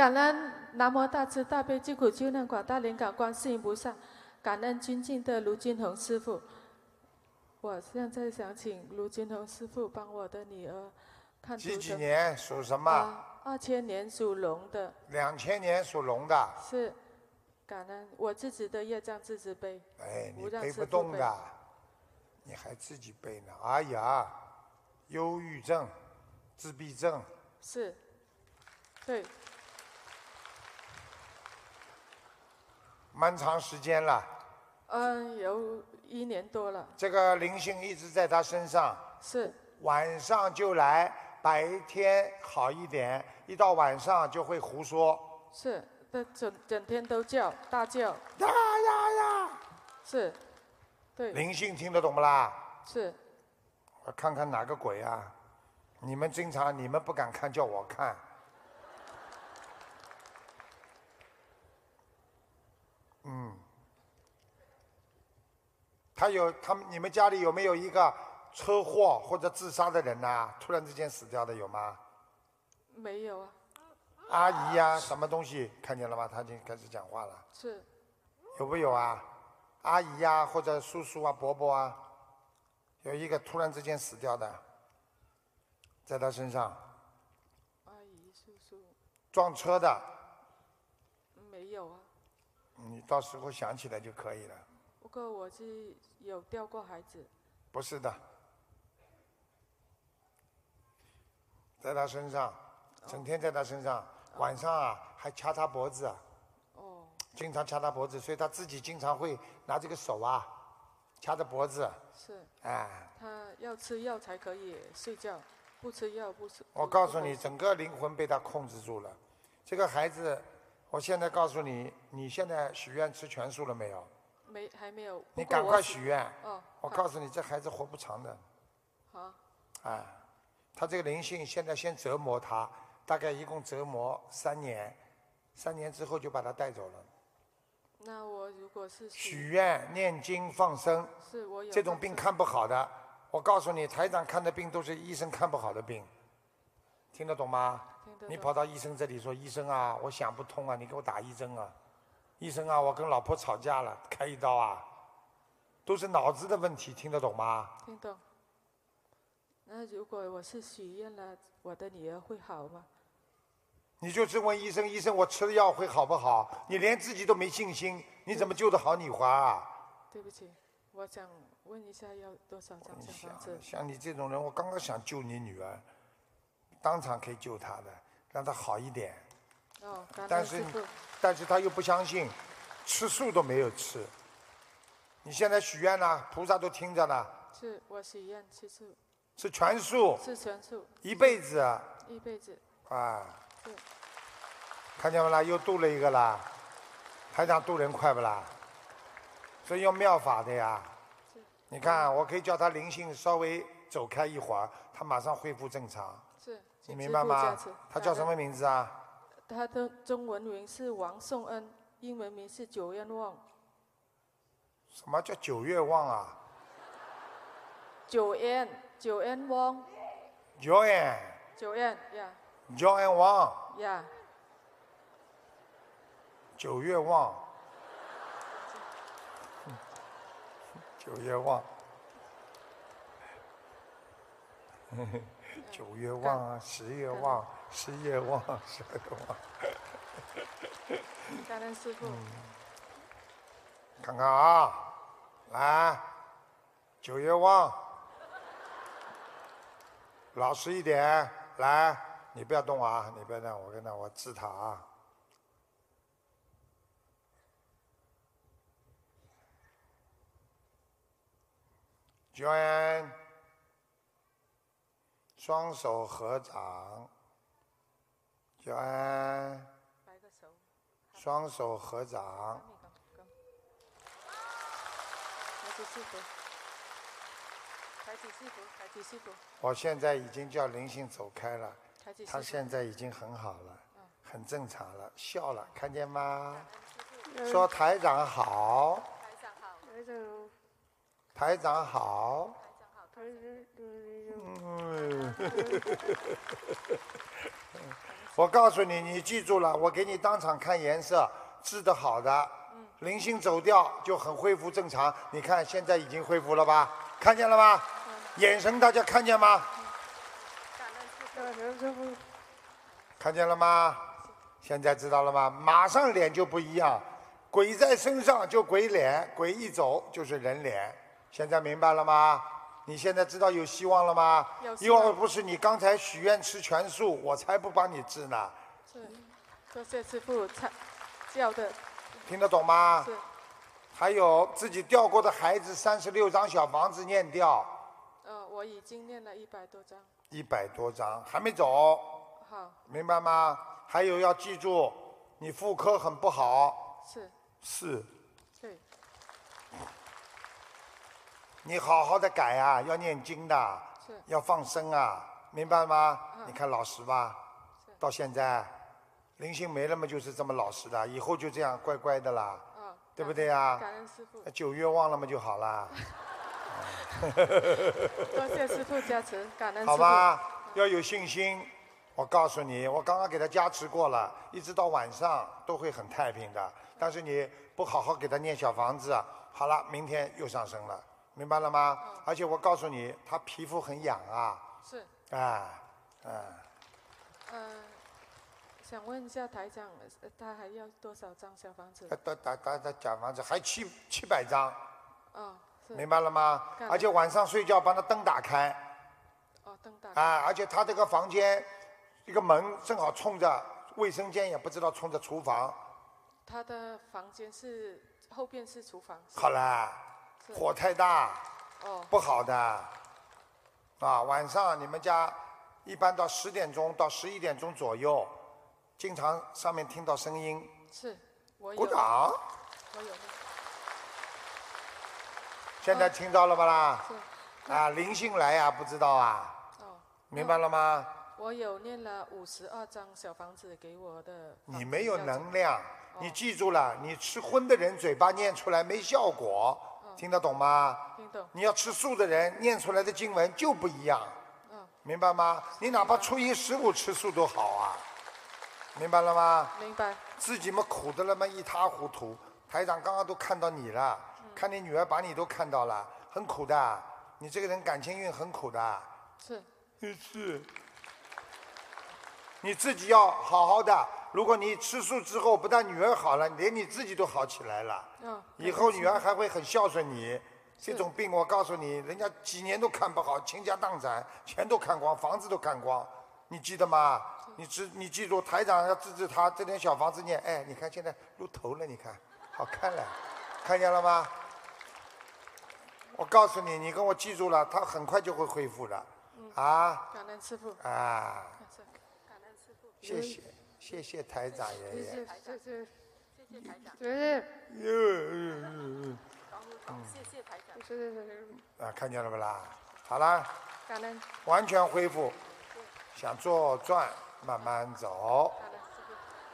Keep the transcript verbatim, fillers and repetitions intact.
感恩南无大慈大悲救苦救难广大灵感观世音菩萨，感恩尊敬的卢金红师傅。我现在想请卢金红师傅帮我的女儿看图腾。 几几年属什么？ 啊，二千年属龙的。 两千年属龙的。 是，感恩我自己的业障自己背。 哎，你背不动的，你还自己背呢？哎呀，忧郁症、自闭症。 是，对。 蛮长时间了。 嗯，有一年多了。 这个灵性一直在他身上。 是。 晚上就来，白天好一点，一到晚上就会胡说。 是，他整整天都叫，大叫。 呀呀呀！ 是，对。 灵性听得懂不啦？ 是。 我看看哪个鬼啊？你们经常你们不敢看，叫我看。嗯。他有他们，你们家里有没有一个车祸或者自杀的人呐、啊？突然之间死掉的有吗？ 没有啊。 阿姨呀、啊，什么东西看见了吗？他已经开始讲话了。 是。 有没有啊？阿姨呀、啊，或者叔叔啊、伯伯啊，有一个突然之间死掉的，在他身上。 阿姨、叔叔。 撞车的。 没有啊。 你到时候想起来就可以了。 不过我是有掉过孩子。 不是的，在他身上，整天在他身上，晚上啊还掐他脖子啊。 哦。 经常掐他脖子，所以他自己经常会拿这个手啊掐着脖子。 是。 哎。 他要吃药才可以睡觉，不吃药不吃。 我告诉你，整个灵魂被他控制住了。这个孩子，我现在告诉你，你现在许愿吃全素了没有？ 没，还没有。 你赶快许愿。 哦。 我告诉你，这孩子活不长的。 好。 哎，他这个灵性现在先折磨他，大概一共折磨三年，三年之后就把他带走了。 那我如果是许愿、念经、放生， 是我有这种病看不好的，我告诉你，台长看的病都是医生看不好的病，听得懂吗？ 听得懂。 你跑到医生这里说，医生啊，我想不通啊，你给我打一针啊。医生啊，我跟老婆吵架了，开一刀啊，都是脑子的问题，听得懂吗？ 听懂。那如果我是许愿了，我的女儿会好吗？ 你就是问医生，医生我吃了药会好不好？你连自己都没信心，你怎么救得好女花啊？ 对不起，我想问一下要多少张小房子？ 像你这种人，我刚刚想救你女儿，当场可以救她的，让她好一点。 哦， 但是，但是他又不相信，吃素都没有吃。你现在许愿了，菩萨都听着呢。 是我许愿吃素。 是全素。 是全素。 一辈子。 一辈子。 啊。 是。 看见没啦？又度了一个啦。台长度人快不啦？所以用妙法的呀。 是。 你看，我可以叫他灵性稍微走开一会儿，他马上恢复正常。 是。 你明白吗？他叫什么名字啊？ 他的中文名是王颂恩，英文名是九愿旺。 什么叫九月旺啊？ 九愿，九愿旺。 九愿。 九愿呀。 九愿旺。 呀。 九月旺。九月旺。九月旺啊，十月旺，十月旺，十月旺。 感恩师父。 嗯，看看啊，来，九月旺，老实一点，来，你不要动啊，你不要动，我跟他我治他啊。捐。双手合掌，捐。双手合掌。我现在已经叫灵性走开了，他现在已经很好了，很正常了，笑了，看见吗？说台长好。台长好。台长好。嗯， 我告诉你，你记住了，我给你当场看颜色，治得好的，灵性走掉就很恢复正常。你看现在已经恢复了吧？看见了吗？眼神大家看见吗？看见了吗？现在知道了吗？马上脸就不一样，鬼在身上就鬼脸，鬼一走就是人脸。现在明白了吗？你现在知道有希望了吗？要不是你刚才许愿吃全素，我才不帮你治呢。 是，多谢师父教的。 听得懂吗？ 是。 还有自己掉过的孩子，三十六张小房子念掉。 呃，我已经念了一百多张。一百多张还没走。 好。 明白吗？还有要记住，你妇科很不好。 是。 是。 对。 你好好的改啊，要念经的，要放生啊，明白吗？嗯、你看老实吧，到现在灵性没了嘛，就是这么老实的，以后就这样乖乖的啦， 哦、 对不对啊？ 感恩师父。 九月忘了嘛就好了。 多谢师父加持，感恩师父。 好吧，要有信心。我告诉你，我刚刚给他加持过了，一直到晚上都会很太平的。但是你不好好给他念小房子，好了，明天又上升了。明白了吗？嗯、而且我告诉你，他皮肤很痒啊。 是。 啊，嗯、啊。 呃，想问一下台长，他还要多少张小房子？ 他他他他小房子还七七百张。 哦，是。 明白了吗？而且晚上睡觉把他灯打开。 哦，灯打开。 啊，而且他这个房间，这个门正好冲着卫生间，也不知道冲着厨房。 他的房间是后边是厨房。 好了。火太大， 哦， 不好的，啊，晚上你们家一般到十点钟到十一点钟左右，经常上面听到声音。 是，我有。 鼓掌。 我有。 现在听到了吧啦？ 是。 啊，灵性来呀，不知道啊。 哦。 明白了吗？ 我有念了五十二张小房子给我的。 你没有能量，你记住了，你吃荤的人嘴巴念出来没效果。听得懂吗？ 听懂。 你要吃素的人念出来的经文就不一样， 嗯， 明白吗？你哪怕初一十五吃素都好啊，明白了吗？ 明白。 自己嘛苦的了嘛一塌糊涂。台长刚刚都看到你了，嗯、看你女儿把你都看到了，很苦的。你这个人感情运很苦的。 是。 是。你自己要好好的。如果你吃素之后，不但女儿好了，连你自己都好起来了。 嗯。 以后女儿还会很孝顺你。这种病我告诉你，人家几年都看不好，倾家荡产，钱都看光，房子都看光，你记得吗？你知你记住，台长要治治他这点小房子念，哎，你看现在露头了，你看好看了，看见了吗？我告诉你，你跟我记住了，他很快就会恢复的。 嗯、 啊。 感恩师父。 啊。 感恩师父。 谢谢。谢谢台长爷爷。 谢谢台长。谢谢台长。谢谢。嗯嗯嗯。谢谢台长。谢谢谢谢。 啊，看见了不啦？好了。 感恩。 完全恢复。想左转，慢慢走。